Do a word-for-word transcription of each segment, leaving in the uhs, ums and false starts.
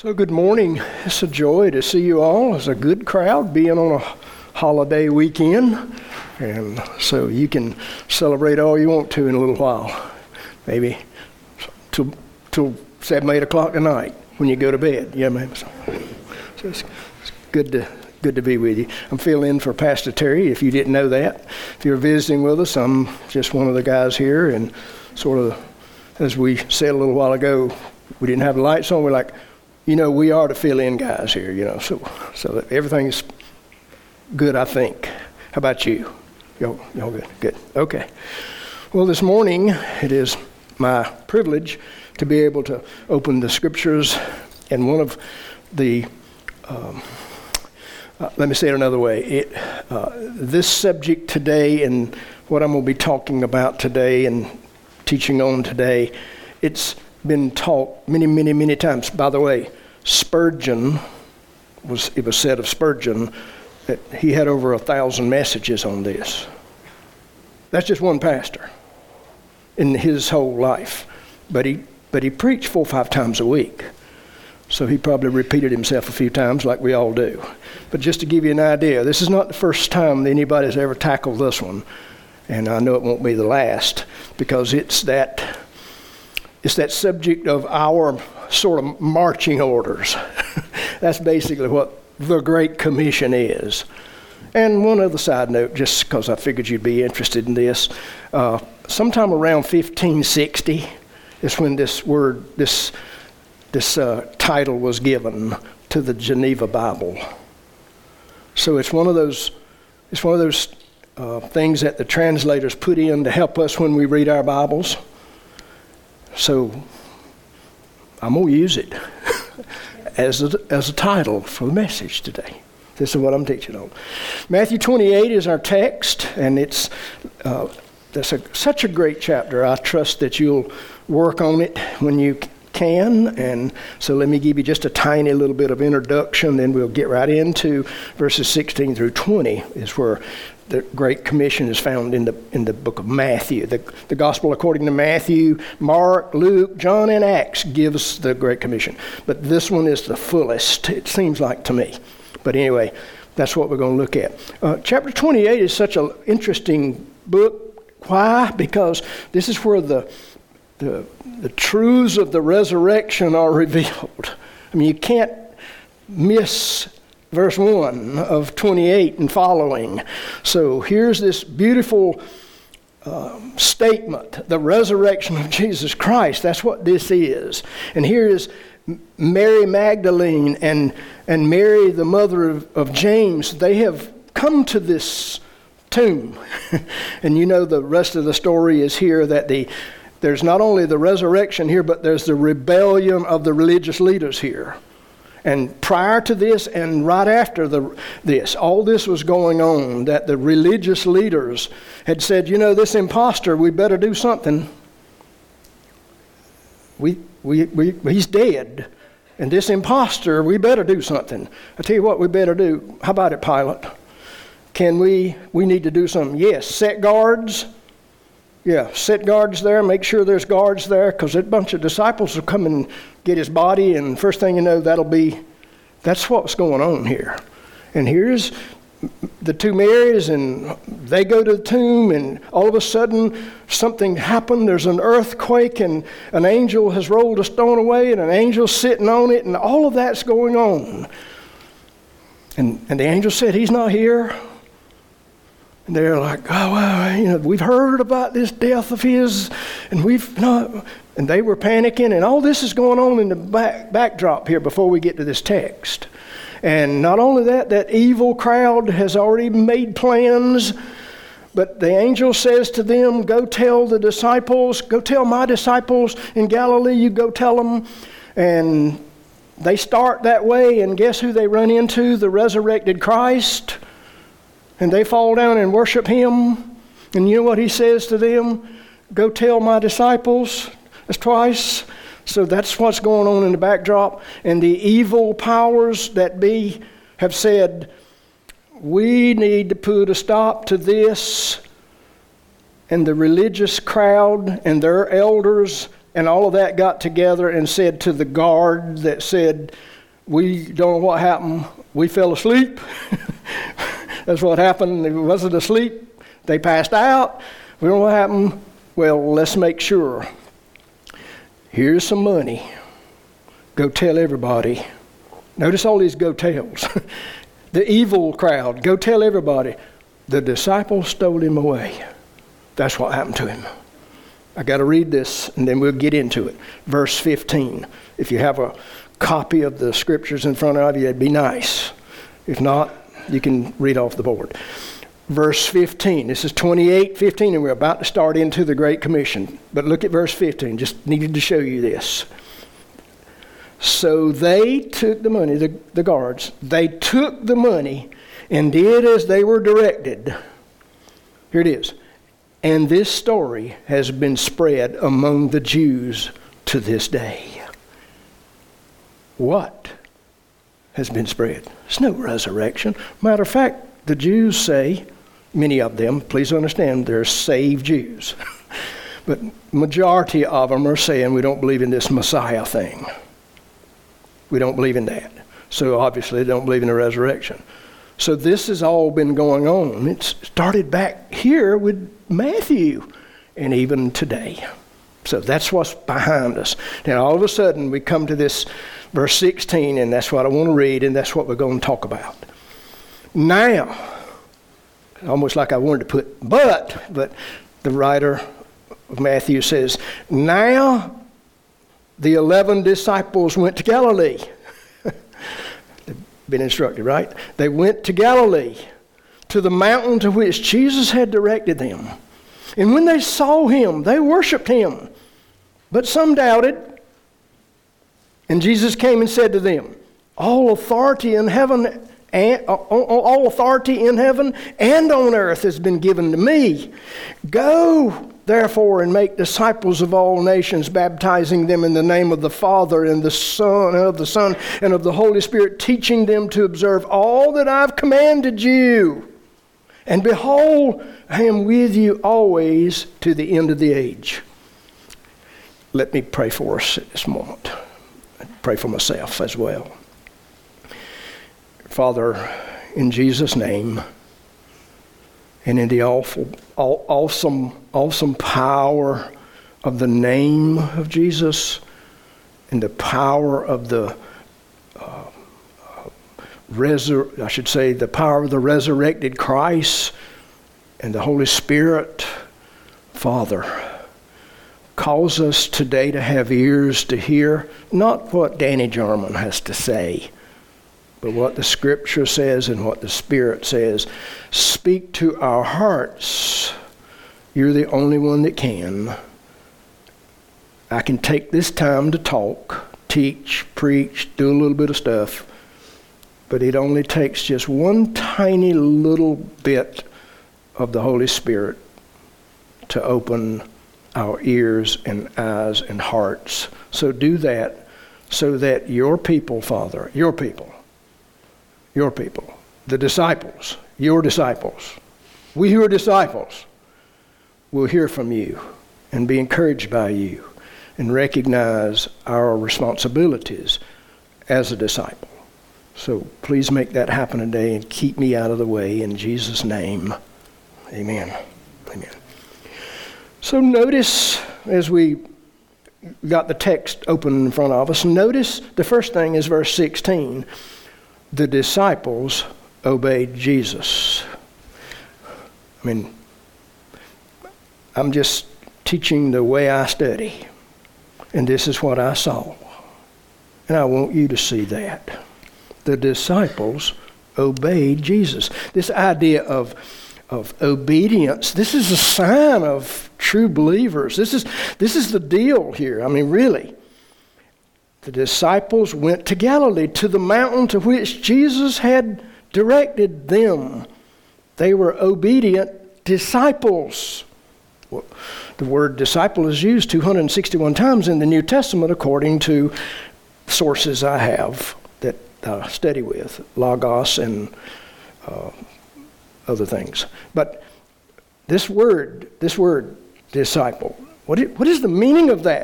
So good morning. It's a joy to see you all. It's a good crowd being on a holiday weekend. And so you can celebrate all you want to in a little while. Maybe till, till seven, eight o'clock tonight when you go to bed. Yeah, maybe so. So it's, it's good to good to be with you. I'm filling in for Pastor Terry, if you didn't know that. If you're visiting with us, I'm just one of the guys here. And sort of, as we said a little while ago, we didn't have the lights on. We're like, you know, we are the fill-in guys here, you know, so so that everything's good, I think. How about you? Y'all, y'all good? Good. Okay. Well, this morning, it is my privilege to be able to open the scriptures, and one of the, um, uh, let me say it another way. It, uh, this subject today and what I'm going to be talking about today and teaching on today, it's been taught many, many, many times. By the way, Spurgeon, was it was said of Spurgeon that he had over a thousand messages on this. That's just one pastor in his whole life. But he but he preached four or five times a week. So he probably repeated himself a few times like we all do. But just to give you an idea, this is not the first time that anybody's ever tackled this one. And I know it won't be the last, because it's that It's that subject of our sort of marching orders. That's basically what the Great Commission is. And one other side note, just because I figured you'd be interested in this, uh, sometime around fifteen sixty is when this word, this this uh, title was given to the Geneva Bible. So it's one of those, it's one of those uh, things that the translators put in to help us when we read our Bibles. So I'm going to use it as a, as a title for the message today. This is what I'm teaching on. Matthew twenty-eight is our text, and it's uh, that's a, such a great chapter. I trust that you'll work on it when you can. And so let me give you just a tiny little bit of introduction, then we'll get right into verses sixteen through twenty is where the Great Commission is found in the in the book of Matthew. The, the Gospel according to Matthew, Mark, Luke, John, and Acts gives the Great Commission. But this one is the fullest, it seems like to me. But anyway, that's what we're going to look at. Uh, chapter twenty-eight is such an interesting book. Why? Because this is where the, the, the truths of the resurrection are revealed. I mean, you can't miss verse one of twenty-eight and following. So here's this beautiful uh, statement, the resurrection of Jesus Christ. That's what this is. And here is Mary Magdalene and, and Mary, the mother of, of James. They have come to this tomb. And you know the rest of the story is here that the there's not only the resurrection here, but there's the rebellion of the religious leaders here. And prior to this and right after the, this, all this was going on, that the religious leaders had said, you know, this imposter, we better do something. We, we, we, he's dead. And this imposter, we better do something. I tell you what we better do. How about it, Pilate? Can we, we need to do something. Yes, set guards. Yeah, set guards there, make sure there's guards there, because a bunch of disciples will come and get his body, and first thing you know, that'll be, that's what's going on here. And here's the two Marys, and they go to the tomb, and all of a sudden, something happened. There's an earthquake, and an angel has rolled a stone away, and an angel's sitting on it, and all of that's going on. And, and the angel said, he's not here. And they're like, oh, well, you know, we've heard about this death of his, and we've not, and they were panicking, and all this is going on in the back, backdrop here before we get to this text. And not only that, that evil crowd has already made plans, but the angel says to them, go tell the disciples, go tell my disciples in Galilee, you go tell them. And they start that way, and guess who they run into? The resurrected Christ. And they fall down and worship him. And you know what he says to them? Go tell my disciples. That's twice. So that's what's going on in the backdrop. And the evil powers that be have said, we need to put a stop to this. And the religious crowd and their elders and all of that got together and said to the guard that said, we don't know what happened, we fell asleep. That's what happened. It wasn't asleep. They passed out. We don't know what happened. Well, let's make sure. Here's some money. Go tell everybody. Notice all these go tells. The evil crowd. Go tell everybody. The disciples stole him away. That's what happened to him. I got to read this and then we'll get into it. Verse fifteen. If you have a copy of the scriptures in front of you, it'd be nice. If not, you can read off the board. Verse fifteen. This is twenty-eight fifteen, and we're about to start into the Great Commission. But look at verse fifteen. Just needed to show you this. So they took the money, the, the guards, they took the money and did as they were directed. Here it is. And this story has been spread among the Jews to this day. What has been spread? There's no resurrection. Matter of fact, the Jews say, many of them, please understand, they're saved Jews. But majority of them are saying we don't believe in this Messiah thing. We don't believe in that. So obviously they don't believe in the resurrection. So this has all been going on. It started back here with Matthew and even today. So that's what's behind us. Now all of a sudden we come to this verse sixteen, and that's what I want to read, and that's what we're going to talk about. Now, almost like I wanted to put but, but the writer of Matthew says, now the eleven disciples went to Galilee. They've been instructed, right? They went to Galilee, to the mountain to which Jesus had directed them. And when they saw him, they worshiped him. But some doubted. And Jesus came and said to them, all authority in heaven and all authority in heaven and on earth has been given to me. Go, therefore, and make disciples of all nations, baptizing them in the name of the Father and the Son and of the Son and of the Holy Spirit, teaching them to observe all that I've commanded you. And behold, I am with you always to the end of the age. Let me pray for us at this moment. I pray for myself as well. Father, in Jesus' name, and in the awful, awesome, awesome power of the name of Jesus, and the power of the uh, uh, resur- I should say, the power of the resurrected Christ and the Holy Spirit, Father, cause us today to have ears to hear, not what Danny Jarman has to say, but what the Scripture says and what the Spirit says. Speak to our hearts. You're the only one that can. I can take this time to talk, teach, preach, do a little bit of stuff, but it only takes just one tiny little bit of the Holy Spirit to open our ears and eyes and hearts. So do that so that your people, Father, your people, your people, the disciples, your disciples, we who are disciples, will hear from you and be encouraged by you and recognize our responsibilities as a disciple. So please make that happen today and keep me out of the way in Jesus' name. Amen. Amen. So notice, as we got the text open in front of us, notice the first thing is verse sixteen. The disciples obeyed Jesus. I mean, I'm just teaching the way I study. And this is what I saw. And I want you to see that. The disciples obeyed Jesus. This idea of, of obedience, this is a sign of true believers. This is, this is the deal here. I mean, really. The disciples went to Galilee, to the mountain to which Jesus had directed them. They were obedient disciples. Well, the word disciple is used two hundred sixty-one times in the New Testament according to sources I have that I study with, Logos and uh, other things. But this word, this word disciple, what is, what is the meaning of that?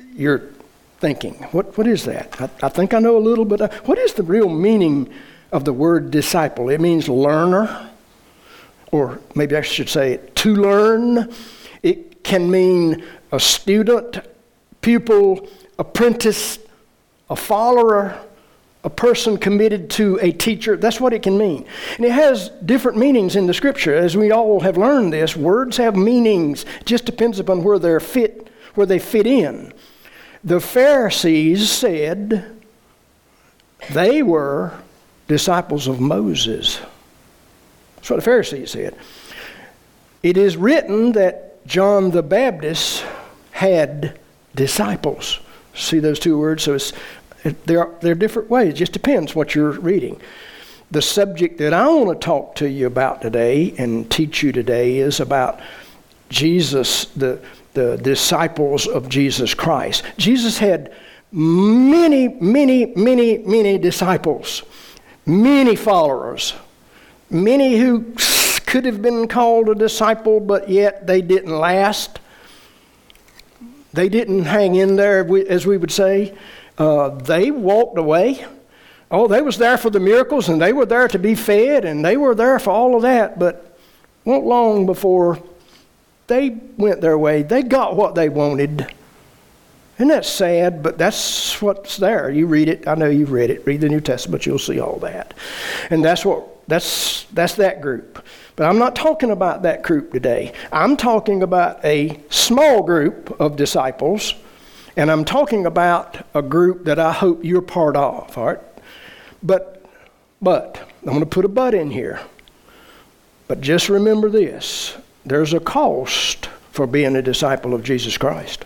you're thinking, what, what is that? I, I think I know a little bit. Of, what is the real meaning of the word disciple? It means learner, or maybe I should say it, to learn. It can mean a student, pupil, apprentice, a follower, a person committed to a teacher. That's what it can mean. And it has different meanings in the scripture. As we all have learned this, words have meanings. It just depends upon where they're fit, where they fit in. The Pharisees said they were disciples of Moses. That's what the Pharisees said. It is written that John the Baptist had disciples. See those two words? So it's, there are, there are different ways. It just depends what you're reading. The subject that I want to talk to you about today and teach you today is about Jesus, the, the disciples of Jesus Christ. Jesus had many, many, many, many disciples, many followers. Many who could have been called a disciple, but yet they didn't last. They didn't hang in there, as we would say. Uh, they walked away. Oh, they was there for the miracles, and they were there to be fed, and they were there for all of that. But not long before they went their way, they got what they wanted. Isn't that sad? But that's what's there. You read it. I know you've read it. Read the New Testament. You'll see all that. And that's what that's that's that group. But I'm not talking about that group today. I'm talking about a small group of disciples, and I'm talking about a group that I hope you're part of. All right? But but I'm going to put a but in here. But just remember this: there's a cost for being a disciple of Jesus Christ.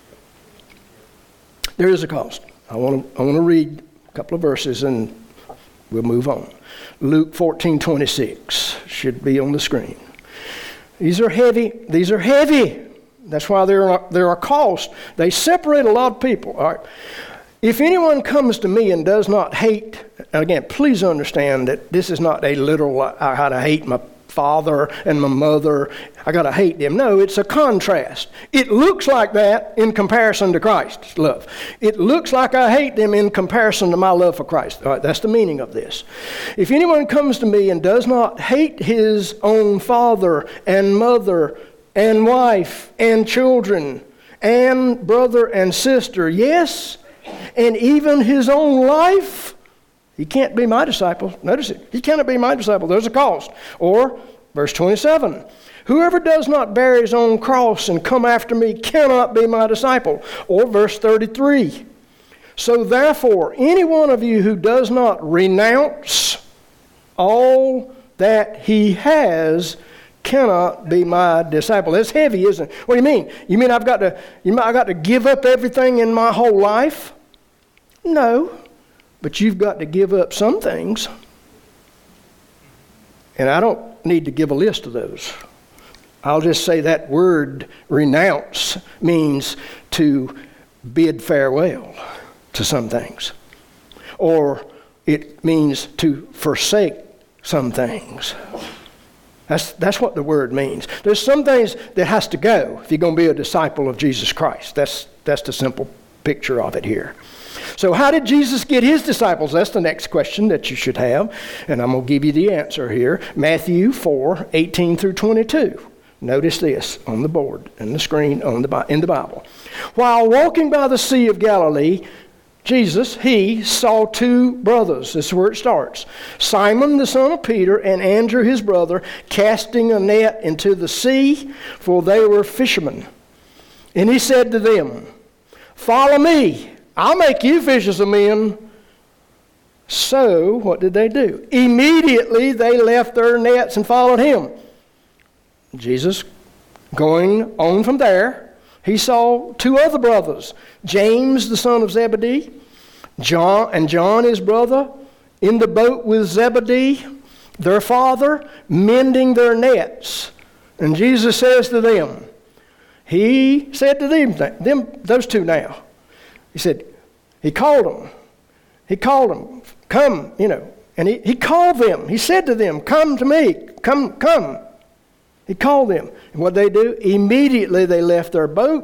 There is a cost. I want to I want to read a couple of verses and we'll move on. Luke fourteen twenty-six should be on the screen. These are heavy. These are heavy. That's why they're they're a cost. They separate a lot of people. All right. If anyone comes to me and does not hate, again, please understand that this is not a literal, I got to hate my father and my mother, I got to hate them. No, it's a contrast. It looks like that in comparison to Christ's love. It looks like I hate them in comparison to my love for Christ. All right, that's the meaning of this. If anyone comes to me and does not hate his own father and mother and wife and children and brother and sister, yes, and even his own life, he can't be my disciple. Notice it. He cannot be my disciple. There's a cost. Or, verse twenty-seven, whoever does not bear his own cross and come after me cannot be my disciple. Or, verse thirty-three, so therefore, any one of you who does not renounce all that he has cannot be my disciple. That's heavy, isn't it? What do you mean? You mean I've got to, you mean I got to give up everything in my whole life? No. But you've got to give up some things. And I don't need to give a list of those. I'll just say that word renounce means to bid farewell to some things. Or it means to forsake some things. That's, that's what the word means. There's some things that has to go if you're going to be a disciple of Jesus Christ. That's, that's the simple picture of it here. So how did Jesus get his disciples? That's the next question that you should have. And I'm going to give you the answer here. Matthew four, eighteen through twenty-two. Notice this on the board, on the screen, on the, in the Bible. While walking by the Sea of Galilee, Jesus, he saw two brothers. This is where it starts. Simon, the son of Peter, and Andrew, his brother, casting a net into the sea, for they were fishermen. And he said to them, follow me. I'll make you fishers of men. So, what did they do? Immediately they left their nets and followed him. Jesus, going on from there, he saw two other brothers, James, the son of Zebedee, John, and John, his brother, in the boat with Zebedee, their father, mending their nets. And Jesus says to them, he said to them, them those two now, he said, he called them. He called them, come, you know. And he, he called them. He said to them, come to me, come, come. He called them. And what did they do? Immediately they left their boat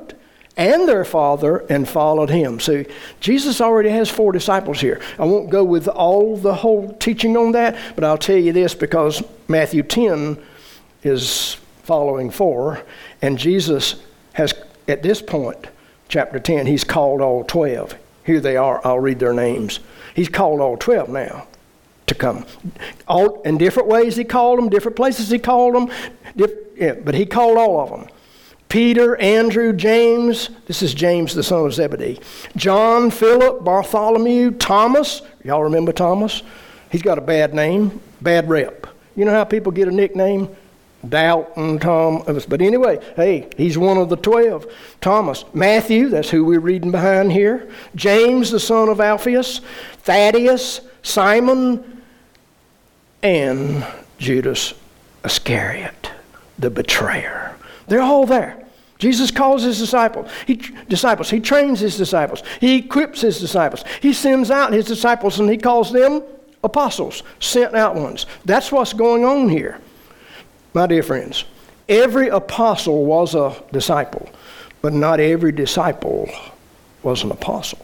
and their father and followed him. So Jesus already has four disciples here. I won't go with all the whole teaching on that, but I'll tell you this because Matthew ten is following four, and Jesus has, at this point, chapter ten, he's called all twelve. Here they are. I'll read their names. He's called all twelve now to come. All in different ways he called them, different places he called them, diff, yeah, but he called all of them. Peter, Andrew, James, this is James the son of Zebedee, John, Philip, Bartholomew, Thomas. Y'all remember Thomas? He's got a bad name, bad rep. You know how people get a nickname? Doubting Tom. But anyway, hey, he's one of the twelve. Thomas. Matthew, that's who we're reading behind here. James, the son of Alphaeus. Thaddeus, Simon, and Judas Iscariot, the betrayer. They're all there. Jesus calls his disciples. He, disciples. He trains his disciples. He equips his disciples. He sends out his disciples and he calls them apostles, sent out ones. That's what's going on here. My dear friends, every apostle was a disciple, but not every disciple was an apostle.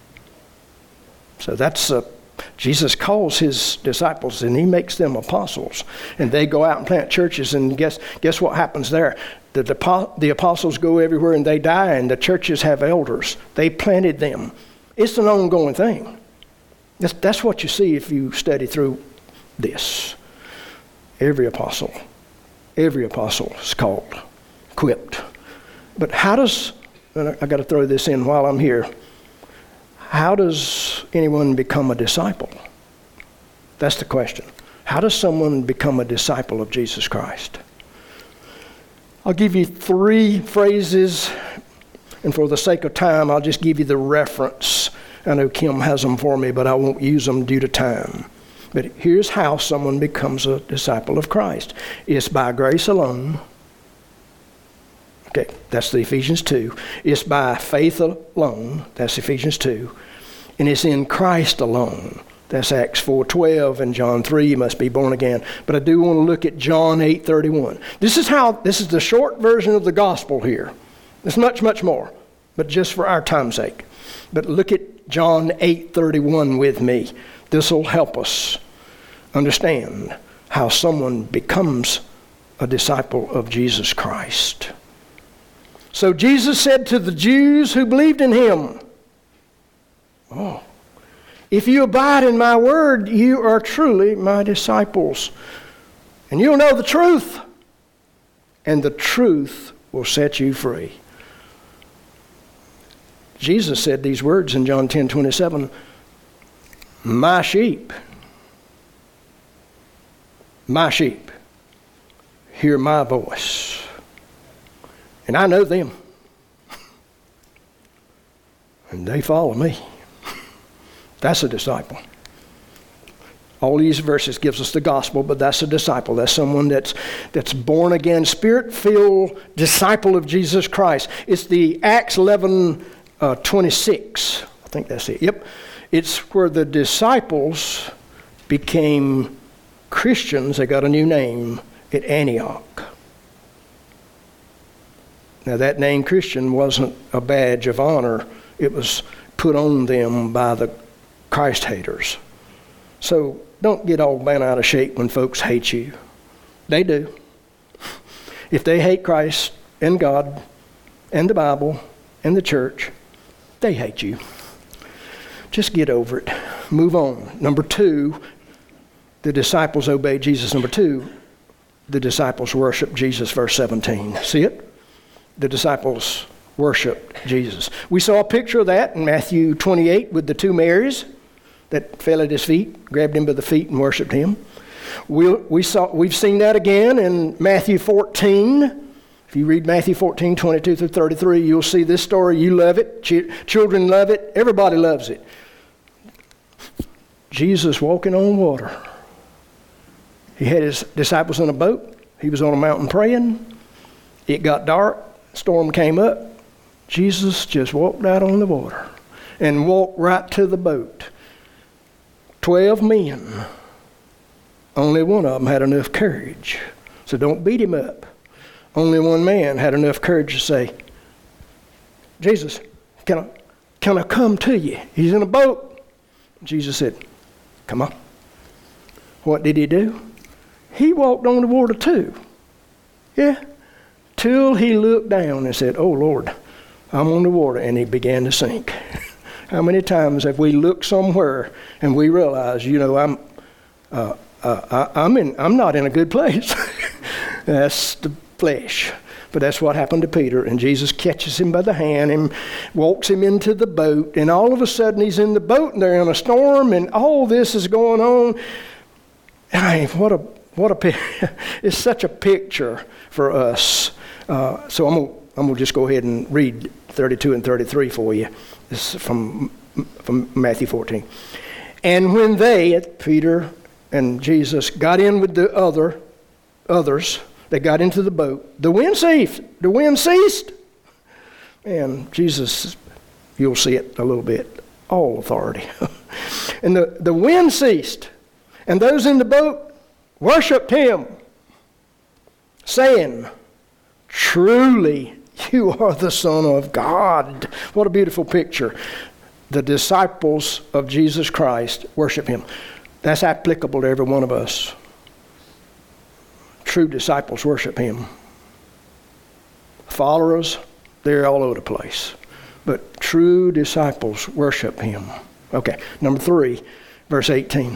So that's uh, Jesus calls his disciples and he makes them apostles. And they go out and plant churches, and guess guess what happens there? The, the, the apostles go everywhere and they die, and the churches have elders. They planted them. It's an ongoing thing. That's, that's what you see if you study through this. Every apostle, every apostle is called, equipped. But how does, and I got to throw this in while I'm here, how does anyone become a disciple? That's the question. How does someone become a disciple of Jesus Christ? I'll give you three phrases, and for the sake of time, I'll just give you the reference. I know Kim has them for me, but I won't use them due to time. But here's how someone becomes a disciple of Christ. It's by grace alone. Okay, that's the Ephesians two. It's by faith alone. That's Ephesians two. And it's in Christ alone. That's Acts four twelve and John three, you must be born again. But I do want to look at John eight thirty-one. This is how, this is the short version of the gospel here. There's much, much more, but just for our time's sake. But look at John eight thirty-one with me. This will help us understand how someone becomes a disciple of Jesus Christ. So Jesus said to the Jews who believed in him, oh, if you abide in my word, you are truly my disciples. And you'll know the truth, and the truth will set you free. Jesus said these words in John ten twenty-seven, my sheep, my sheep, hear my voice. And I know them. And they follow me. That's a disciple. All these verses gives us the gospel, but that's a disciple. That's someone that's that's born again, spirit-filled disciple of Jesus Christ. It's the Acts eleven uh, twenty-six. I think that's it. Yep. It's where the disciples became Christians. They got a new name at Antioch. Now that name Christian wasn't a badge of honor. It was put on them by the Christ haters. So don't get all bent out of shape when folks hate you. They do. If they hate Christ and God and the Bible and the church, they hate you. Just get over it. Move on. Number two, the disciples obeyed Jesus. Number two, the disciples worshiped Jesus, verse seventeen. See it? The disciples worshiped Jesus. We saw a picture of that in Matthew twenty-eight with the two Marys that fell at his feet, grabbed him by the feet and worshiped him. We, we saw, we've seen that again in Matthew fourteen. If you read Matthew fourteen, twenty-two through thirty-three, you'll see this story. You love it. Ch- children love it. Everybody loves it. Jesus walking on water. He had his disciples in a boat. He was on a mountain praying. It got dark. Storm came up. Jesus just walked out on the water and walked right to the boat. Twelve men. Only one of them had enough courage. So don't beat him up. Only one man had enough courage to say, Jesus, can I, can I come to you? He's in a boat. Jesus said, come on. What did he do? He walked on the water too. Yeah. Till he looked down and said, oh Lord, I'm on the water. And he began to sink. How many times have we looked somewhere and we realize, you know, I'm uh, uh, I, I'm in. I'm not in a good place. That's the flesh. But that's what happened to Peter. And Jesus catches him by the hand and walks him into the boat. And all of a sudden he's in the boat and they're in a storm and all this is going on. I mean, what a what a it's such a picture for us. Uh, so I'm gonna I'm gonna just go ahead and read thirty-two and thirty-three for you. This is from from Matthew fourteen. And when they, Peter and Jesus, got in with the other others, they got into the boat. The wind ceased. The wind ceased. And Jesus, you'll see it a little bit. All authority. And the, the wind ceased. And those in the boat worshiped him, saying, truly, you are the Son of God. What a beautiful picture. The disciples of Jesus Christ worship him. That's applicable to every one of us. True disciples worship him. Followers, they're all over the place. But true disciples worship him. Okay, number three, verse eighteen.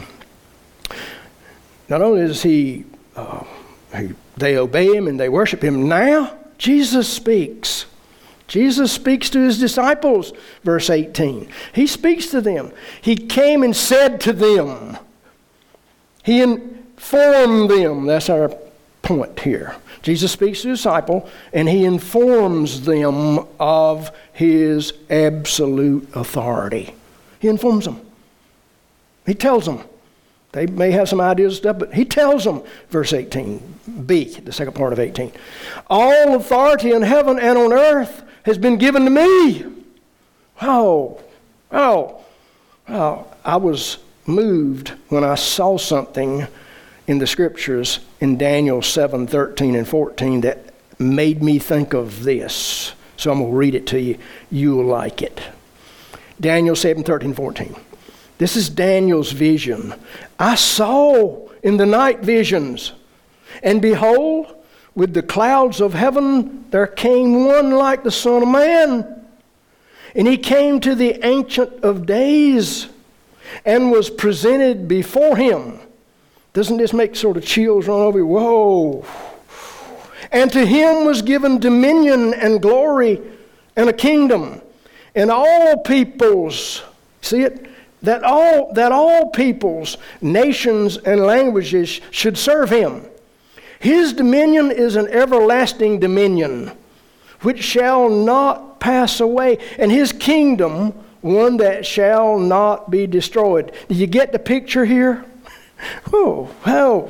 Not only is he, uh, he, they obey him and they worship him, now Jesus speaks. Jesus speaks to his disciples, verse eighteen. He speaks to them. He came and said to them. He informed them. That's our point here. Jesus speaks to his disciple and he informs them of his absolute authority. He informs them. He tells them. They may have some ideas and stuff, but he tells them, verse eighteen, B, the second part of eighteen. All authority in heaven and on earth has been given to me. Oh, oh, oh. I was moved when I saw something in the scriptures in Daniel seven, thirteen and fourteen that made me think of this. So I'm going to read it to you. You'll like it. Daniel seven, thirteen, fourteen. This is Daniel's vision. I saw in the night visions, and behold, with the clouds of heaven, there came one like the Son of Man. And he came to the Ancient of Days and was presented before him. Doesn't this make sort of chills run over you? Whoa. And to him was given dominion and glory and a kingdom. And all peoples, see it? That all, that all peoples, nations, and languages should serve him. His dominion is an everlasting dominion, which shall not pass away, and his kingdom, one that shall not be destroyed. Do you get the picture here? Oh, wow.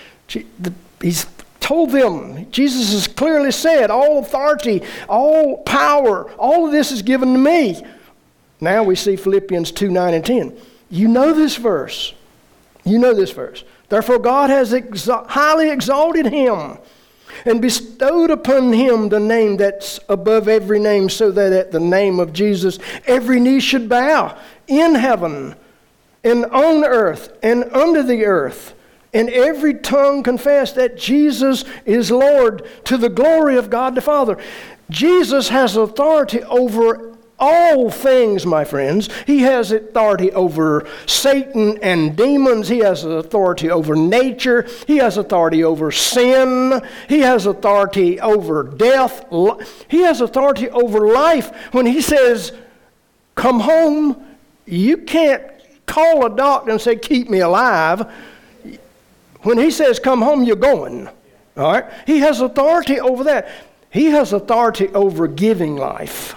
He's told them, Jesus has clearly said, all authority, all power, all of this is given to me. Now we see Philippians two, nine and ten. You know this verse. You know this verse. Therefore God has exo- highly exalted him and bestowed upon him the name that's above every name, so that at the name of Jesus every knee should bow in heaven and on earth and under the earth, and every tongue confess that Jesus is Lord, to the glory of God the Father. Jesus has authority over all things, my friends. He has authority over Satan and demons. He has authority over nature. He has authority over sin. He has authority over death. He has authority over life. When he says, come home, you can't call a doctor and say, keep me alive. When he says, come home, you're going. All right? He has authority over that. He has authority over giving life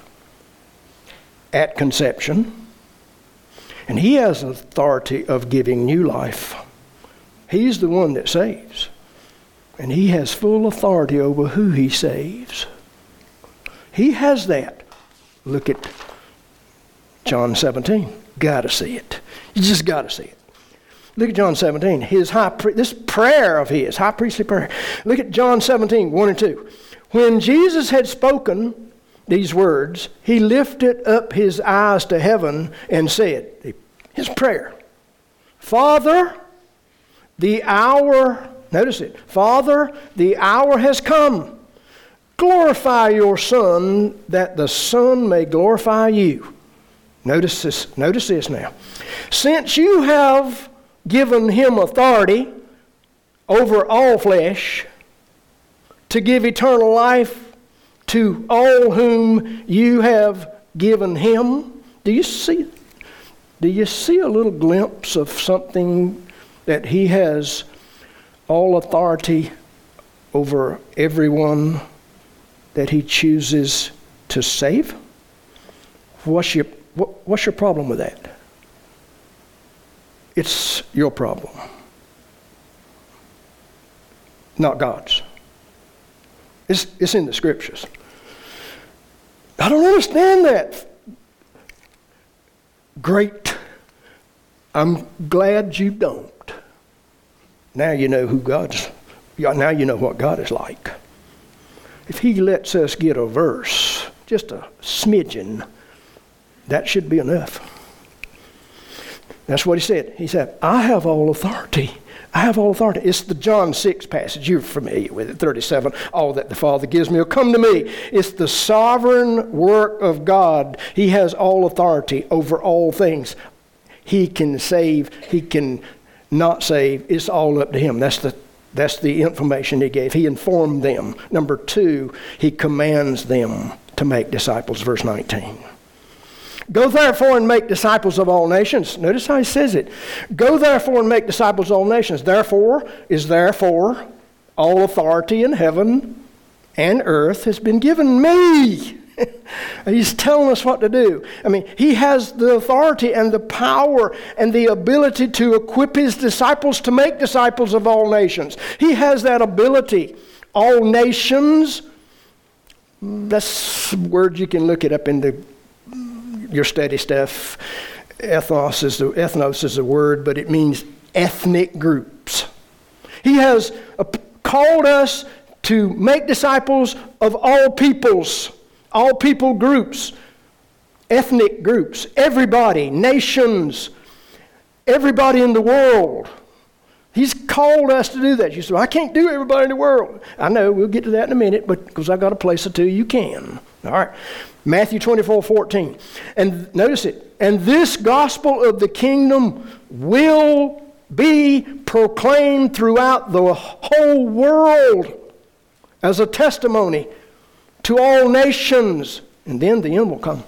at conception, and he has authority of giving new life. He's the one that saves, and he has full authority over who he saves. He has that. Look at John seventeen. Got to see it. You just got to see it. Look at John seventeen. His high pri- this prayer of his, high priestly prayer. Look at John seventeen, one and two. When Jesus had spoken these words, he lifted up his eyes to heaven and said, his prayer, Father, the hour, notice it, Father, the hour has come. Glorify your Son, that the Son may glorify you. Notice this, notice this now. Since you have given him authority over all flesh, to give eternal life to all whom you have given him. Do you see, do you see a little glimpse of something that he has all authority over everyone that he chooses to save? What's your, what, what's your problem with that? It's your problem, not God's. It's, it's in the scriptures. I don't understand that. Great. I'm glad you don't. Now you know who God's, now you know what God is like. If he lets us get a verse, just a smidgen, that should be enough. That's what he said. He said, I have all authority. I have all authority. It's the John six passage. You're familiar with it, thirty-seven. All that the Father gives me will come to me. It's the sovereign work of God. He has all authority over all things. He can save. He can not save. It's all up to him. That's the, that's the information he gave. He informed them. Number two, he commands them to make disciples, verse nineteen. Go therefore and make disciples of all nations. Notice how he says it. Go therefore and make disciples of all nations. Therefore is therefore all authority in heaven and earth has been given me. He's telling us what to do. I mean, he has the authority and the power and the ability to equip his disciples to make disciples of all nations. He has that ability. All nations, that's a word you can look it up in the your study stuff. Ethnos is, the, ethnos is a word, but it means ethnic groups. He has uh, called us to make disciples of all peoples, all people groups, ethnic groups, everybody, nations, everybody in the world. He's called us to do that. You say, well, I can't do everybody in the world. I know, we'll get to that in a minute, but because I got a place or two, you can. All right. Matthew twenty-four fourteen. And notice it. And this gospel of the kingdom will be proclaimed throughout the whole world as a testimony to all nations. And then the end will come.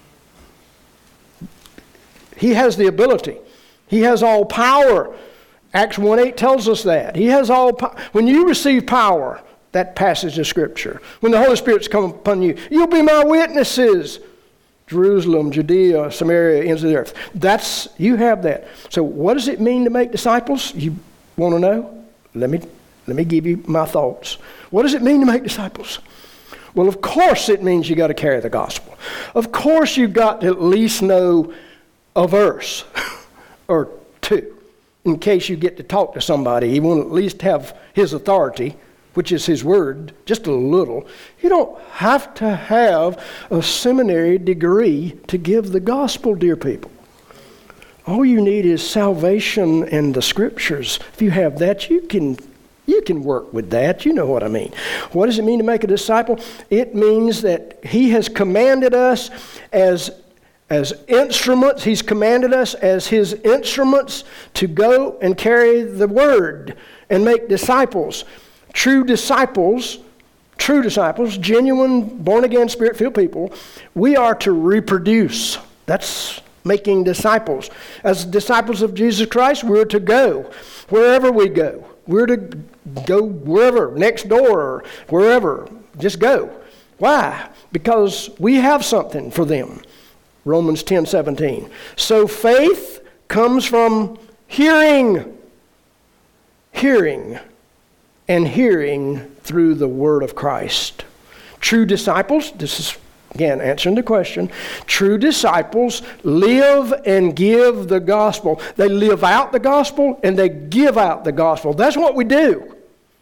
He has the ability. He has all power. Acts one eight tells us that. He has all power. When you receive power, that passage of Scripture, when the Holy Spirit's come upon you, you'll be my witnesses. Jerusalem, Judea, Samaria, ends of the earth. That's, you have that. So what does it mean to make disciples? You want to know? Let me, let me give you my thoughts. What does it mean to make disciples? Well, of course it means you got to carry the gospel. Of course you've got to at least know a verse or two. In case you get to talk to somebody, you want to at least have his authority, which is his word, just a little. You don't have to have a seminary degree to give the gospel, dear people. All you need is salvation and the scriptures. If you have that, you can you can work with that. You know what I mean. What does it mean to make a disciple? It means that he has commanded us as As instruments. He's commanded us as his instruments to go and carry the word and make disciples. True disciples, true disciples, genuine, born-again, spirit-filled people, we are to reproduce. That's making disciples. As disciples of Jesus Christ, we're to go wherever we go. We're to go wherever, next door, or wherever. Just go. Why? Because we have something for them. Romans ten seventeen. So faith comes from hearing, hearing, and hearing through the word of Christ. True disciples, this is again answering the question, true disciples live and give the gospel. They live out the gospel and they give out the gospel. That's what we do.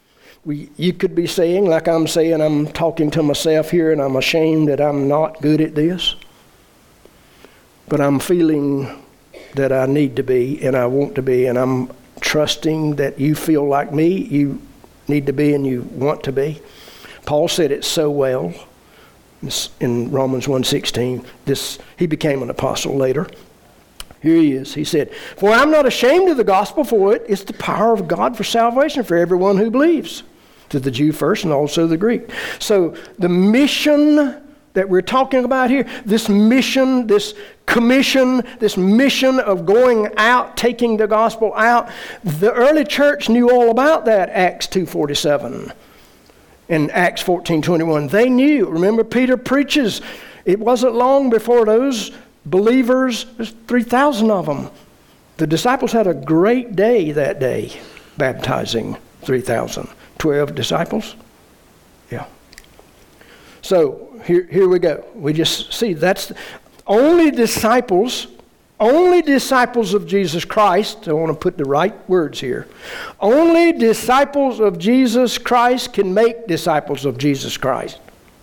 we, you could be saying, like I'm saying, I'm talking to myself here and I'm ashamed that I'm not good at this. But I'm feeling that I need to be and I want to be, and I'm trusting that you feel like me, you need to be and you want to be. Paul said it so well in Romans one sixteen. This, he became an apostle later. Here he is. He said, "For I'm not ashamed of the gospel, for it is the power of God for salvation for everyone who believes, to the Jew first and also the Greek." So the mission that we're talking about here, this mission, this commission, this mission of going out, taking the gospel out, the early church knew all about that, Acts two forty-seven and Acts fourteen twenty-one. They knew. Remember, Peter preaches. It wasn't long before those believers, there's three thousand of them. The disciples had a great day that day, baptizing three thousand. twelve disciples? Yeah. So here, here we go. We just see that's only disciples, only disciples of Jesus Christ. I want to put the right words here. Only disciples of Jesus Christ can make disciples of Jesus Christ.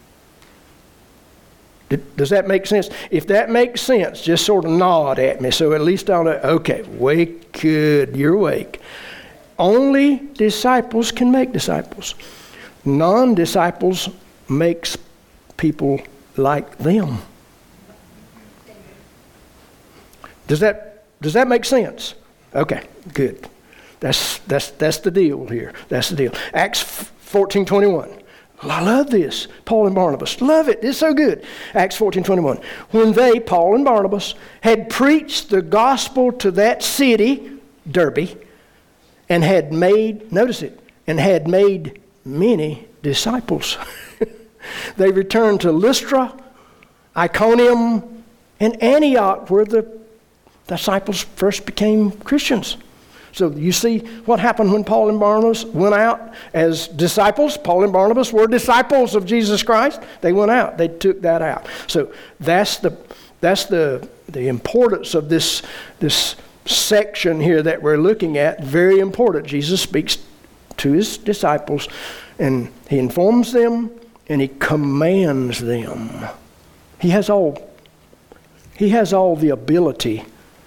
Does that make sense? If that makes sense, just sort of nod at me so at least I'll know, okay, wake, good, you're awake. Only disciples can make disciples. Non-disciples makes people like them. Does that does that make sense? Okay, good. That's that's that's the deal here. That's the deal. Acts fourteen twenty-one. I love this. Paul and Barnabas. Love it. It's so good. Acts fourteen twenty-one. When they, Paul and Barnabas, had preached the gospel to that city, Derbe, and had made, notice it, and had made many disciples. They returned to Lystra, Iconium, and Antioch, where the disciples first became Christians. So you see what happened when Paul and Barnabas went out as disciples. Paul and Barnabas were disciples of Jesus Christ. They went out. They took that out. So that's the that's the the importance of this this section here that we're looking at. Very important. Jesus speaks to his disciples, and he informs them, and he commands them. He has all he has all the ability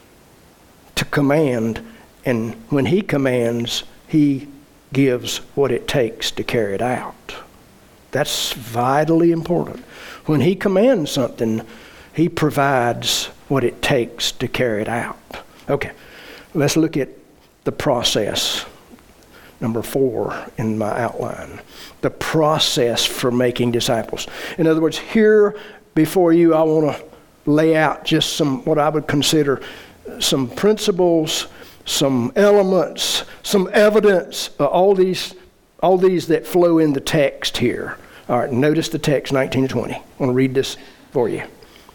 to command. And when he commands, he gives what it takes to carry it out. That's vitally important. When he commands something, he provides what it takes to carry it out. Okay, let's look at the process. Number four in my outline. The process for making disciples. In other words, here before you, I want to lay out just some, what I would consider some principles, some elements, some evidence, uh, all these all these that flow in the text here. All right, notice the text, nineteen to twenty. I want to read this for you.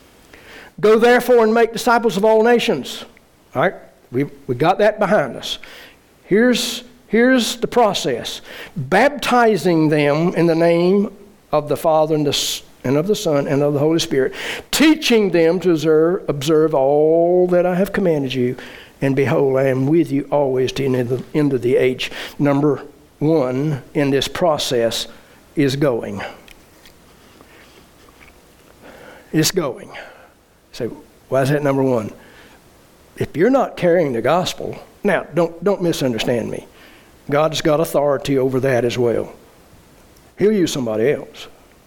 Go therefore and make disciples of all nations. All right, we we got that behind us. Here's here's the process. Baptizing them in the name of the Father and the and of the Son and of the Holy Spirit, teaching them to observe, observe all that I have commanded you. And behold, I am with you always to the end of the age. Number one in this process is going. It's going. So why is that number one? If you're not carrying the gospel, now don't don't misunderstand me. God's got authority over that as well. He'll use somebody else.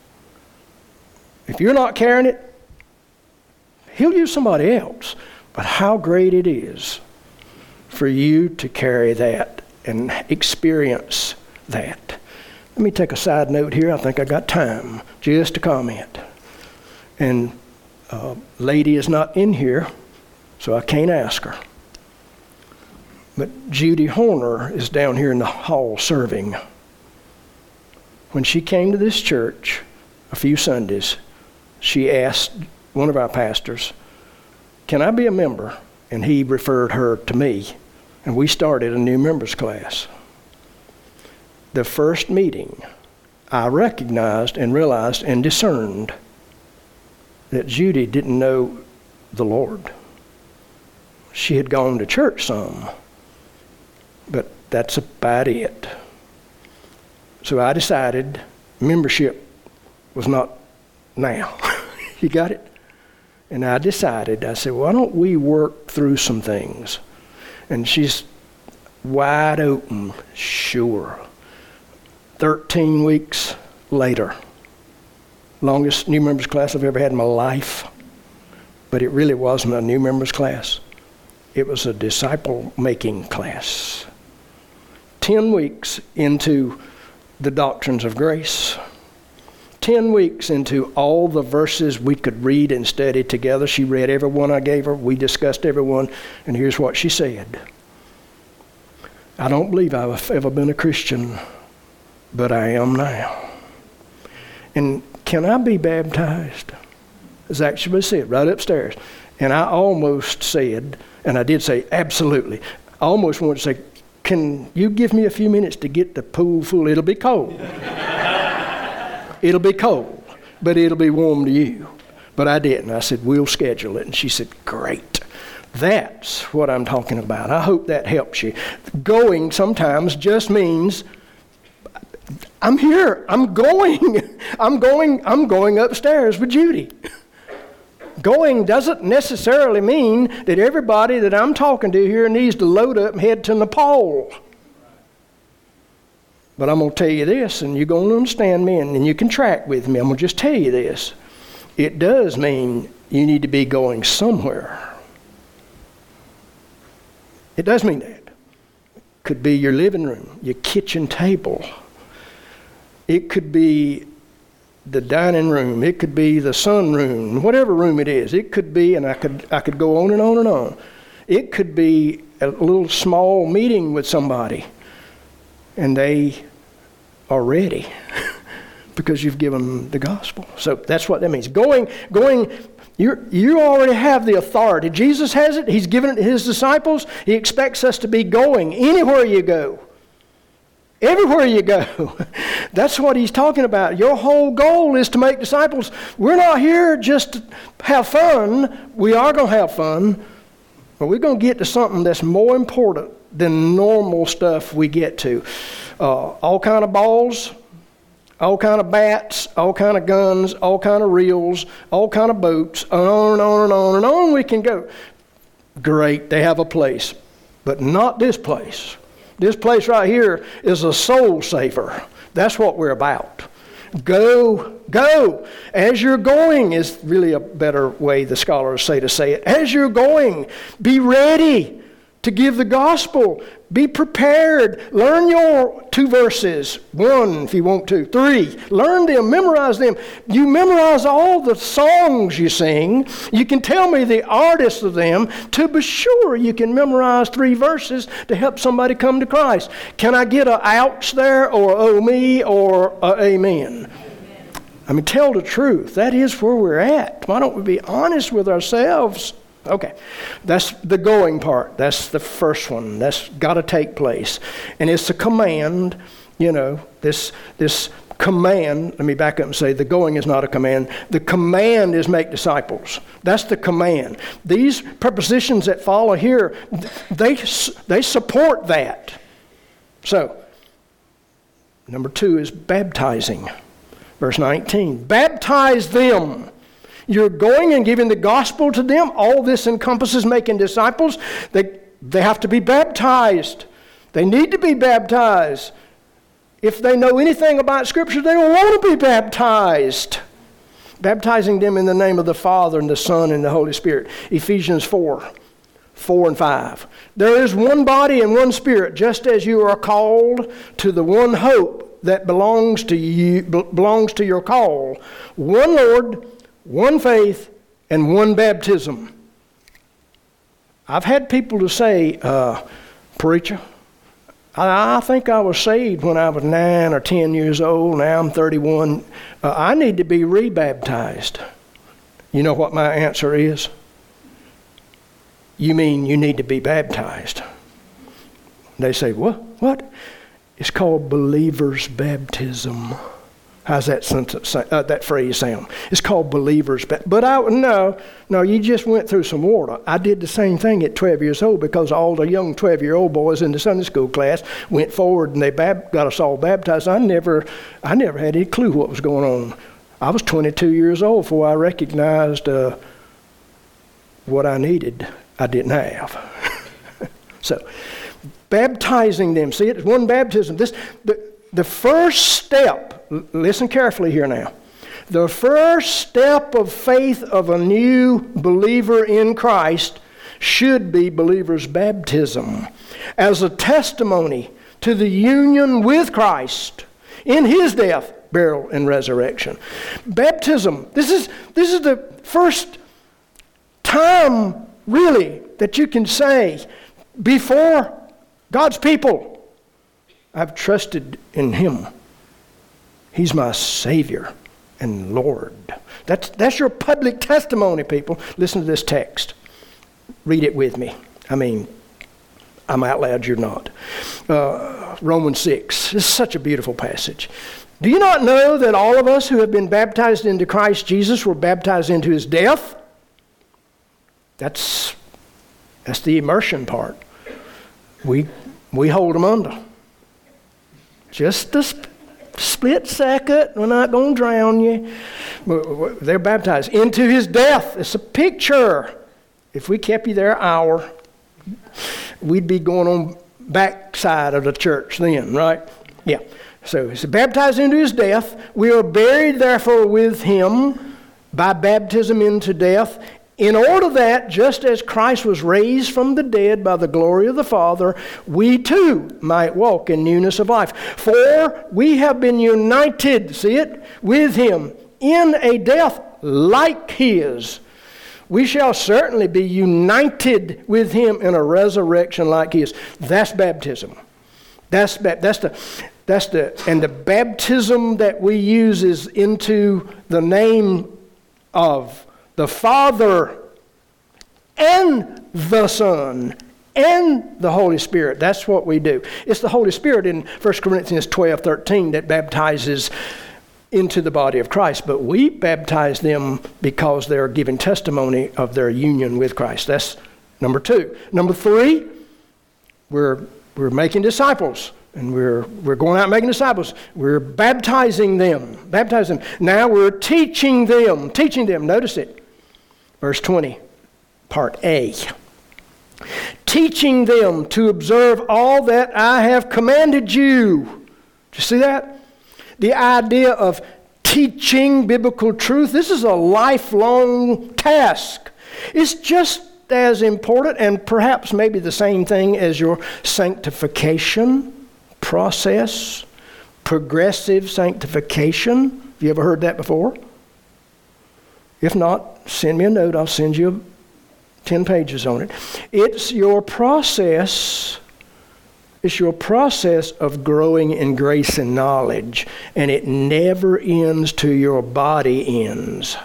If you're not carrying it, he'll use somebody else. But how great it is for you to carry that and experience that. Let me take a side note here. I think I got time just to comment. And a lady is not in here, so I can't ask her. But Judy Horner is down here in the hall serving. When she came to this church a few Sundays, she asked one of our pastors, "Can I be a member?" And he referred her to me, and we started a new members class. The first meeting, I recognized and realized and discerned that Judy didn't know the Lord. She had gone to church some, but that's about it. So I decided membership was not now. You got it? And I decided, I said, why don't we work through some things? And she's wide open, sure. thirteen weeks later, longest new members class I've ever had in my life. But it really wasn't a new members class. It was a disciple-making class. Ten weeks into the doctrines of grace. Ten weeks into all the verses we could read and study together. She read every one I gave her. We discussed every one. And here's what she said. I don't believe I've ever been a Christian, but I am now. And can I be baptized? It's actually said right upstairs. And I almost said, and I did say absolutely, I almost wanted to say, can you give me a few minutes to get the pool full? It'll be cold. It'll be cold, but it'll be warm to you. But I didn't. I said, we'll schedule it. And she said, great. That's what I'm talking about. I hope that helps you. Going sometimes just means I'm here. I'm going. I'm going. I'm going upstairs with Judy. Going doesn't necessarily mean that everybody that I'm talking to here needs to load up and head to Nepal. But I'm going to tell you this, and you're going to understand me, and, and you can track with me. I'm going to just tell you this. It does mean you need to be going somewhere. It does mean that. Could be your living room, your kitchen table. It could be the dining room. It could be the sunroom, whatever room it is. It could be, and I could I could go on and on and on. It could be a little small meeting with somebody, and they are ready because you've given them the gospel. So that's what that means. Going, going. You you already have the authority. Jesus has it. He's given it to his disciples. He expects us to be going anywhere you go. Everywhere you go. That's what he's talking about. Your whole goal is to make disciples. We're not here just to have fun. We are going to have fun. But we're going to get to something that's more important than normal stuff we get to. Uh, all kind of balls. All kind of bats, all kind of guns, all kind of reels, all kind of boats, on and on and on and on we can go. Great, they have a place, but not this place. This place right here is a soul saver. That's what we're about. Go, go. As you're going is really a better way the scholars say to say it. As you're going, be ready to give the gospel. Be prepared. Learn your two verses. One, if you want to. Three. Learn them. Memorize them. You memorize all the songs you sing. You can tell me the artists of them. To be sure, you can memorize three verses to help somebody come to Christ. Can I get a ouch there, or oh me, or a amen? I mean, tell the truth. That is where we're at. Why don't we be honest with ourselves? Okay, that's the going part. That's the first one. That's got to take place. And it's a command, you know, this this command. Let me back up and say the going is not a command. The command is make disciples. That's the command. These prepositions that follow here, they they support that. So, number two is baptizing. Verse nineteen, baptize them. You're going and giving the gospel to them. All this encompasses making disciples. They, they have to be baptized. They need to be baptized. If they know anything about Scripture, they don't want to be baptized. Baptizing them in the name of the Father and the Son and the Holy Spirit. Ephesians four, four and five. There is one body and one Spirit, just as you are called to the one hope that belongs to you, belongs to your call. One Lord, one faith, and one baptism. I've had people to say, uh, preacher, I, I think I was saved when I was nine or ten years old. Now I'm thirty-one. Uh, I need to be rebaptized. You know what my answer is? You mean you need to be baptized? They say, what? What? It's called believer's baptism. How's that sentence, uh, that phrase sound? It's called believers. But, but I, no, no, you just went through some water. I did the same thing at twelve years old because all the young twelve-year-old boys in the Sunday school class went forward and they bab- got us all baptized. I never, I never had any clue what was going on. I was twenty-two years old before I recognized uh, what I needed. I didn't have. So, baptizing them. See, it's one baptism. This the, the first step. Listen carefully here now. The first step of faith of a new believer in Christ should be believer's baptism as a testimony to the union with Christ in his death, burial, and resurrection. Baptism, this is, this is the first time, really, that you can say before God's people, I've trusted in him. He's my Savior and Lord. That's, that's your public testimony, people. Listen to this text. Read it with me. I mean, I'm out loud, you're not. Uh, Romans six. This is such a beautiful passage. Do you not know that all of us who have been baptized into Christ Jesus were baptized into his death? That's, that's the immersion part. We, we hold them under. Just a sp- split second. We're not going to drown you. They're baptized into his death. It's a picture. If we kept you there an hour, we'd be going on backside of the church then, right? Yeah. So he's baptized into his death. We are buried, therefore, with him by baptism into death, in order that, just as Christ was raised from the dead by the glory of the Father, we too might walk in newness of life. For we have been united, see it, with him in a death like his. We shall certainly be united with him in a resurrection like his. That's baptism. That's that's the that's the and the baptism that we use is into the name of the Father and the Son and the Holy Spirit. That's what we do. It's the Holy Spirit in First Corinthians twelve thirteen that baptizes into the body of Christ. But we baptize them because they're giving testimony of their union with Christ. That's number two. Number three, we're we're making disciples. And we're we're going out making disciples. We're baptizing them. Baptizing them. Now we're teaching them. Teaching them. Notice it. Verse twenty, part A. Teaching them to observe all that I have commanded you. Do you see that? The idea of teaching biblical truth. This is a lifelong task. It's just as important and perhaps maybe the same thing as your sanctification process, progressive sanctification. Have you ever heard that before? If not, send me a note. I'll send you ten pages on it. It's your process. It's your process of growing in grace and knowledge, and it never ends till your body ends.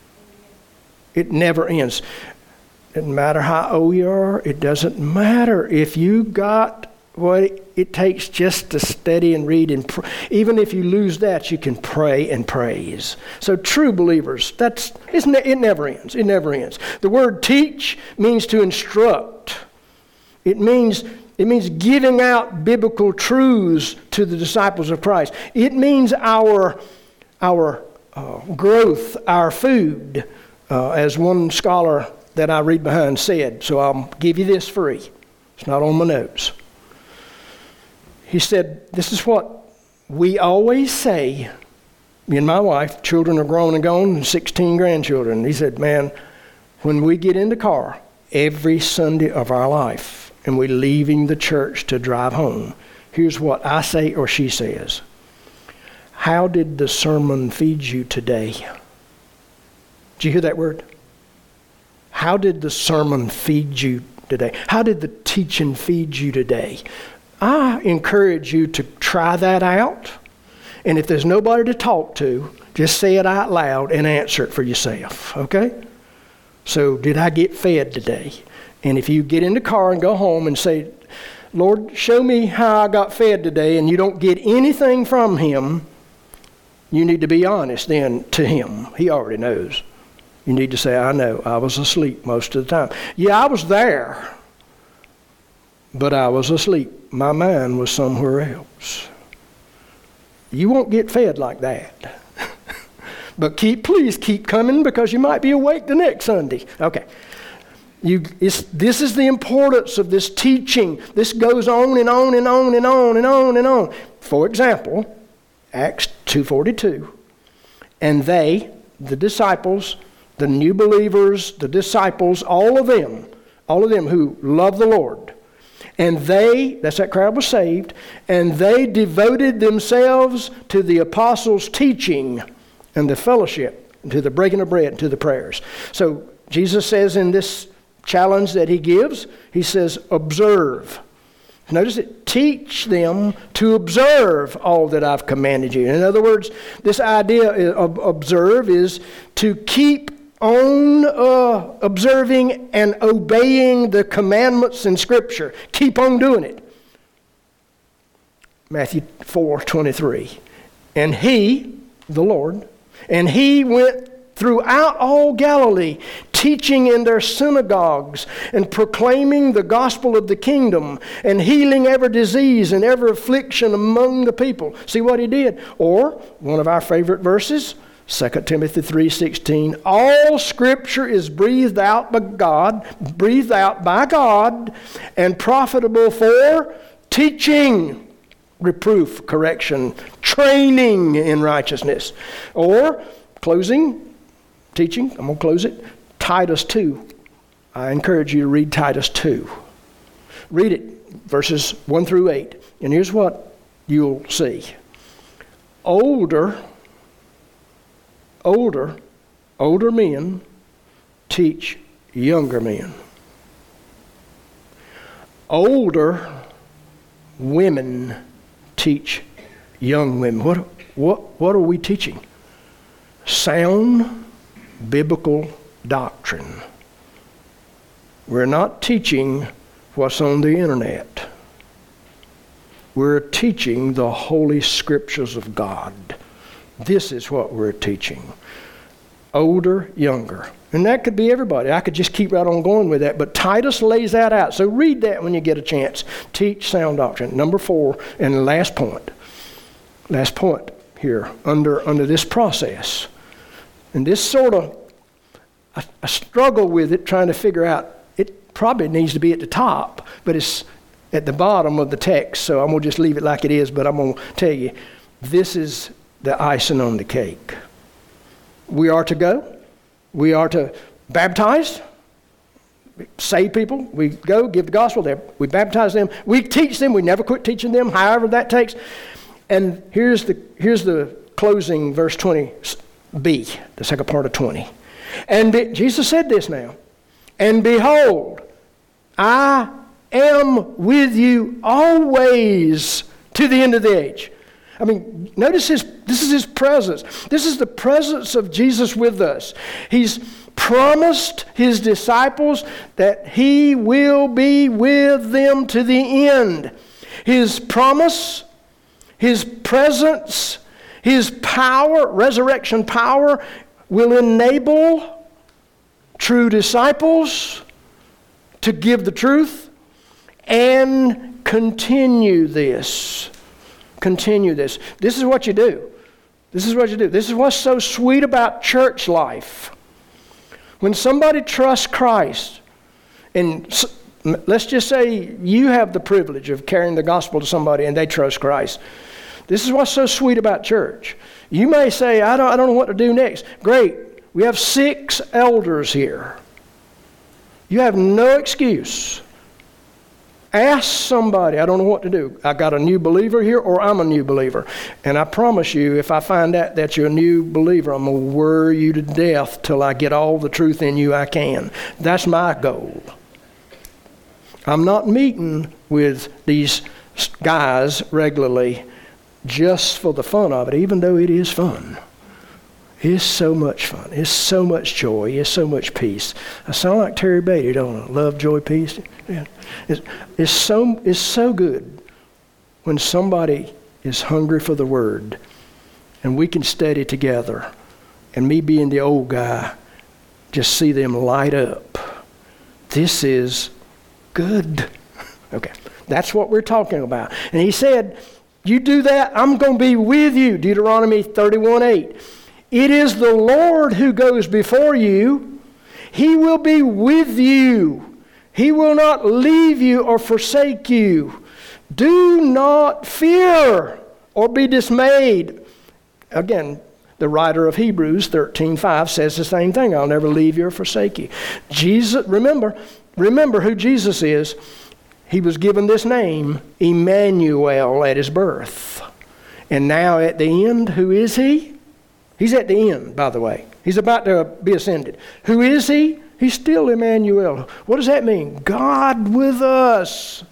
It never ends. It doesn't matter how old you are. It doesn't matter if you got what it takes just to study and read, and pr- even if you lose that, you can pray and praise. So true believers, that's it's ne- it never ends. It never ends. The word teach means to instruct. It means it means giving out biblical truths to the disciples of Christ. It means our our uh, growth, our food, uh, as one scholar that I read behind said. So I'll give you this free. It's not on my notes. He said, this is what we always say. Me and my wife, children are grown and gone, and sixteen grandchildren. He said, man, when we get in the car every Sunday of our life and we're leaving the church to drive home, here's what I say or she says. How did the sermon feed you today? Did you hear that word? How did the sermon feed you today? How did the teaching feed you today? I encourage you to try that out. And if there's nobody to talk to, just say it out loud and answer it for yourself, okay? So, did I get fed today? And if you get in the car and go home and say, Lord, show me how I got fed today, and you don't get anything from him, You need to be honest then to him. He already knows. You need to say, I know, I was asleep most of the time. Yeah, I was there, but I was asleep. My mind was somewhere else. You won't get fed like that. But keep, please keep coming, because you might be awake the next Sunday. Okay. You, it's, this is the importance of this teaching. This goes on and on and on and on and on and on. For example, Acts two forty-two. And they, the disciples, the new believers, the disciples, all of them, all of them who love the Lord, and they, that's that crowd was saved, and they devoted themselves to the apostles' teaching and the fellowship, and to the breaking of bread, and to the prayers. So Jesus says in this challenge that he gives, he says, observe. Notice it, teach them to observe all that I've commanded you. In other words, this idea of observe is to keep on uh, observing and obeying the commandments in Scripture. Keep on doing it. Matthew four twenty-three. And he, the Lord, and he went throughout all Galilee, teaching in their synagogues and proclaiming the gospel of the kingdom and healing every disease and every affliction among the people. See what he did? Or, one of our favorite verses, Second Timothy three sixteen, all Scripture is breathed out by God, breathed out by God, and profitable for teaching, reproof, correction, training in righteousness. Or, closing, teaching, I'm going to close it, Titus two. I encourage you to read Titus two. Read it, verses one through eight. And here's what you'll see. Older, older, older men teach younger men. Older women teach young women. What, what, what are we teaching? Sound biblical doctrine. We're not teaching what's on the internet. We're teaching the Holy Scriptures of God. This is what we're teaching. Older, younger. And that could be everybody. I could just keep right on going with that. But Titus lays that out. So read that when you get a chance. Teach sound doctrine. Number four, and the last point. Last point here under, under this process. And this sort of, I, I struggle with it trying to figure out, it probably needs to be at the top, but it's at the bottom of the text. So I'm going to just leave it like it is, but I'm going to tell you, this is the icing on the cake. We are to go. We are to baptize, save people. We go, give the gospel there. We baptize them. We teach them. We never quit teaching them, however that takes. And here's the here's the closing verse twenty B, the second part of twenty. And be, Jesus said this now. And behold, I am with you always to the end of the age. I mean, notice his, this is his presence. This is the presence of Jesus with us. He's promised his disciples that he will be with them to the end. His promise, his presence, his power, resurrection power, will enable true disciples to give the truth and continue this. Continue this. This is what you do. This is what you do. This is what's so sweet about church life. When somebody trusts Christ, and let's just say you have the privilege of carrying the gospel to somebody and they trust Christ. This is what's so sweet about church. You may say, I don't, I don't know what to do next. Great. We have six elders here. You have no excuse. Ask somebody, I don't know what to do. I got a new believer here, or I'm a new believer. And I promise you, if I find out that you're a new believer, I'm going to worry you to death till I get all the truth in you I can. That's my goal. I'm not meeting with these guys regularly just for the fun of it, even though it is fun. It's so much fun. It's so much joy. It's so much peace. I sound like Terry Beatty, don't I? Love, joy, peace. Yeah. It's, it's, so, it's so good when somebody is hungry for the Word and we can study together. And me being the old guy, just see them light up. This is good. Okay, that's what we're talking about. And he said, you do that, I'm going to be with you. Deuteronomy thirty-one eight. It is the Lord who goes before you. He will be with you. He will not leave you or forsake you. Do not fear or be dismayed. Again, the writer of Hebrews thirteen five says the same thing. I'll never leave you or forsake you. Jesus, remember, remember who Jesus is. He was given this name, Emmanuel, at his birth. And now at the end, who is he? He's at the end, by the way. He's about to be ascended. Who is he? He's still Emmanuel. What does that mean? God with us.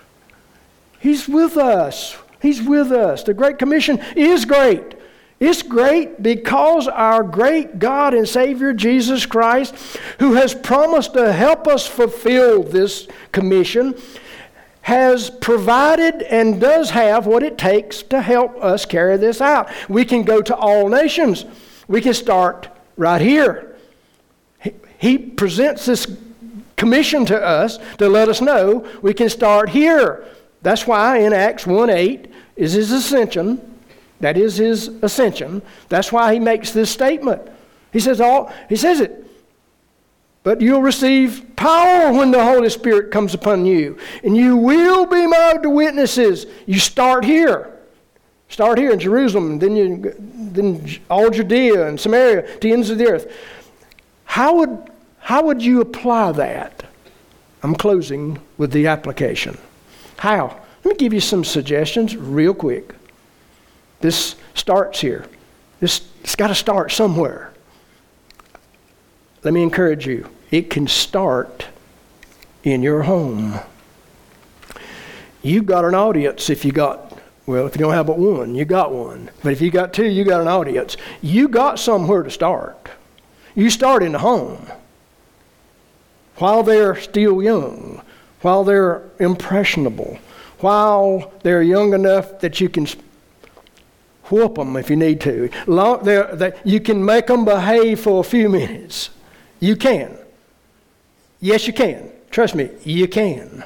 He's with us. He's with us. The Great Commission is great. It's great because our great God and Savior Jesus Christ, who has promised to help us fulfill this commission, has provided and does have what it takes to help us carry this out. We can go to all nations. We can start right here. He, he presents this commission to us to let us know we can start here. That's why in Acts one eight is his ascension. That is his ascension. That's why he makes this statement. He says all he says it. But you'll receive power when the Holy Spirit comes upon you. And you will be my witnesses. You start here. Start here in Jerusalem, then you, then all Judea and Samaria, to the ends of the earth. How would, how would you apply that? I'm closing with the application. How? Let me give you some suggestions real quick. This starts here. This, it's got to start somewhere. Let me encourage you. It can start in your home. You've got an audience if you got, well, if you don't have but one, you got one. But if you got two, you got an audience. You got somewhere to start. You start in the home. While they're still young, while they're impressionable, while they're young enough that you can whoop them if you need to. Long, they, you can make them behave for a few minutes. You can. Yes, you can. Trust me, you can.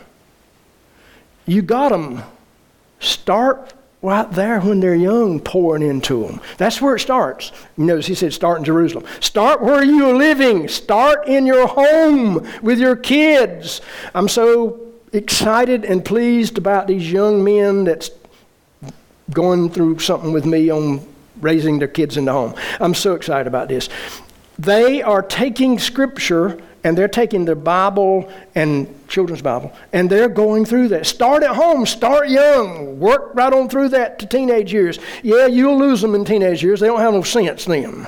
You got them. Start right there when they're young, pouring into them. That's where it starts. You notice he said start in Jerusalem. Start where you're living. Start in your home with your kids. I'm so excited and pleased about these young men that's going through something with me on raising their kids in the home. I'm so excited about this. They are taking Scripture and they're taking the Bible and children's Bible and they're going through that. Start at home. Start young. Work right on through that to teenage years. Yeah, you'll lose them in teenage years. They don't have no sense then.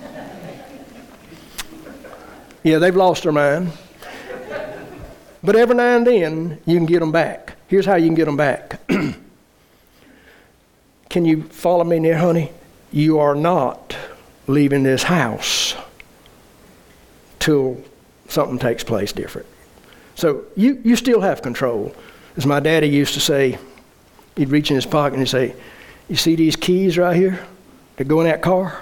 Yeah, they've lost their mind. But every now and then, you can get them back. Here's how you can get them back. Can you follow me there, honey? You are not leaving this house till something takes place different. So you, you still have control. As my daddy used to say, he'd reach in his pocket and he'd say, you see these keys right here that go in that car?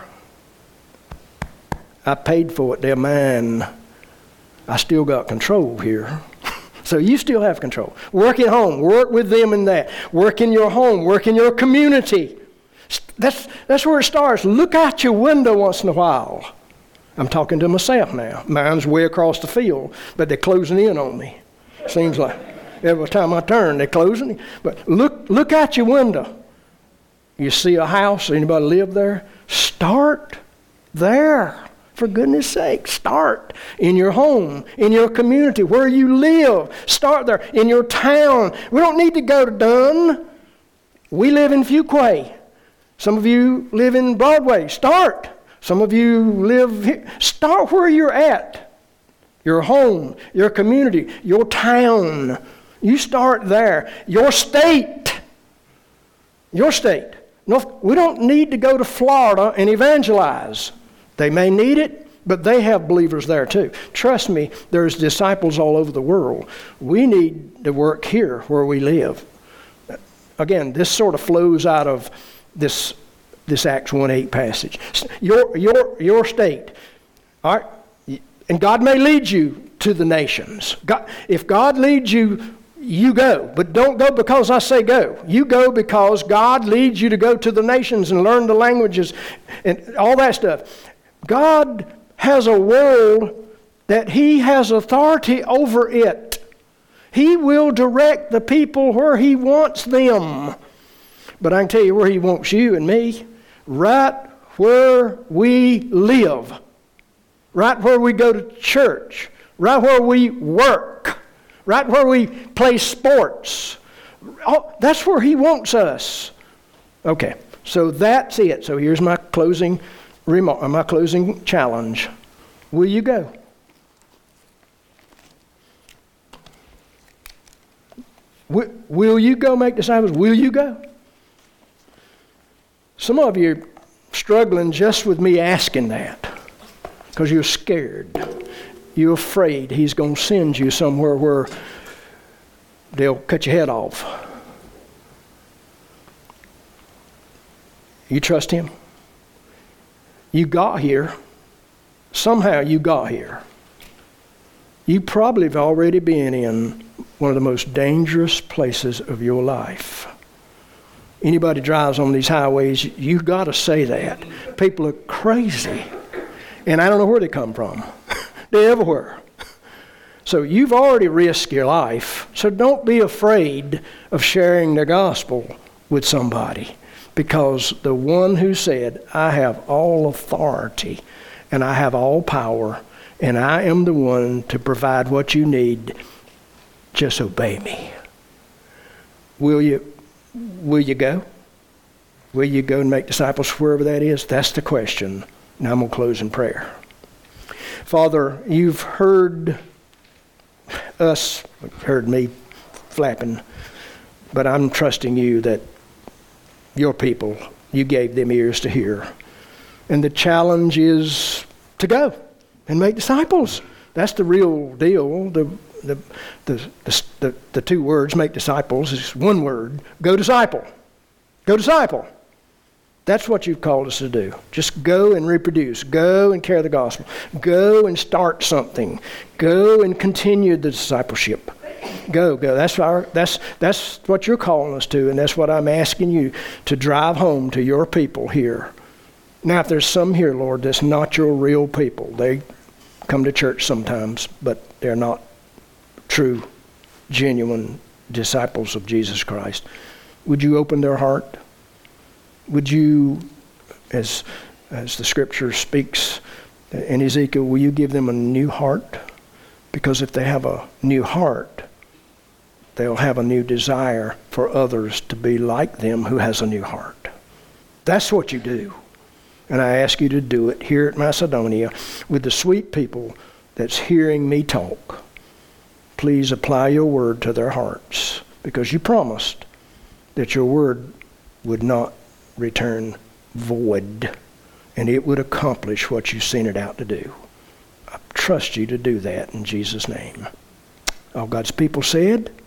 I paid for it. They're mine. I still got control here. So you still have control. Work at home. Work with them in that. Work in your home. Work in your community. That's, that's where it starts. Look out your window once in a while. I'm talking to myself now. Mine's way across the field, but they're closing in on me. Seems like every time I turn, they're closing. But look, look out your window. You see a house, anybody live there? Start there. For goodness sake, start in your home, in your community, where you live. Start there, in your town. We don't need to go to Dunn. We live in Fuquay. Some of you live in Broadway. Start. Some of you live here. Start where you're at. Your home, your community, your town. You start there. Your state. Your state. North, we don't need to go to Florida and evangelize. They may need it, but they have believers there too. Trust me, there's disciples all over the world. We need to work here where we live. Again, this sort of flows out of this this Acts one eight passage. Your, your, your state. All right? And God may lead you to the nations. God, if God leads you, you go. But don't go because I say go. You go because God leads you to go to the nations and learn the languages and all that stuff. God has a world that He has authority over it. He will direct the people where He wants them. But I can tell you where He wants you and me. Right where we live. Right where we go to church. Right where we work. Right where we play sports. Oh, that's where He wants us. Okay, so that's it. So here's my closing remark, my closing challenge. Will you go? Will, will you go make disciples? Will you go? Some of you are struggling just with me asking that because you're scared. You're afraid He's going to send you somewhere where they'll cut your head off. You trust Him? You got here. Somehow you got here. You probably have already been in one of the most dangerous places of your life. Anybody drives on these highways, you got to say that. People are crazy. And I don't know where they come from. They're everywhere. So you've already risked your life. So don't be afraid of sharing the gospel with somebody. Because the one who said, I have all authority and I have all power and I am the one to provide what you need, just obey me. Will you, will you go? Will you go and make disciples wherever that is? That's the question. Now I'm going to close in prayer. Father, you've heard us, heard me flapping, but I'm trusting you that your people, you gave them ears to hear. And the challenge is to go and make disciples. That's the real deal. The the the the, the, the two words, make disciples, is one word. Go disciple. Go disciple. That's what you've called us to do. Just go and reproduce. Go and carry the gospel. Go and start something. Go and continue the discipleship. Go, go. That's our. That's that's what you're calling us to, and that's what I'm asking you to drive home to your people here. Now, if there's some here, Lord, that's not your real people, they come to church sometimes, but they're not true, genuine disciples of Jesus Christ. Would you open their heart? Would you, as as the Scripture speaks in Ezekiel, will you give them a new heart? Because if they have a new heart, they'll have a new desire for others to be like them who has a new heart. That's what you do. And I ask you to do it here at Macedonia with the sweet people that's hearing me talk. Please apply your word to their hearts, because you promised that your word would not return void, and it would accomplish what you sent it out to do. I trust you to do that in Jesus' name. All God's people said,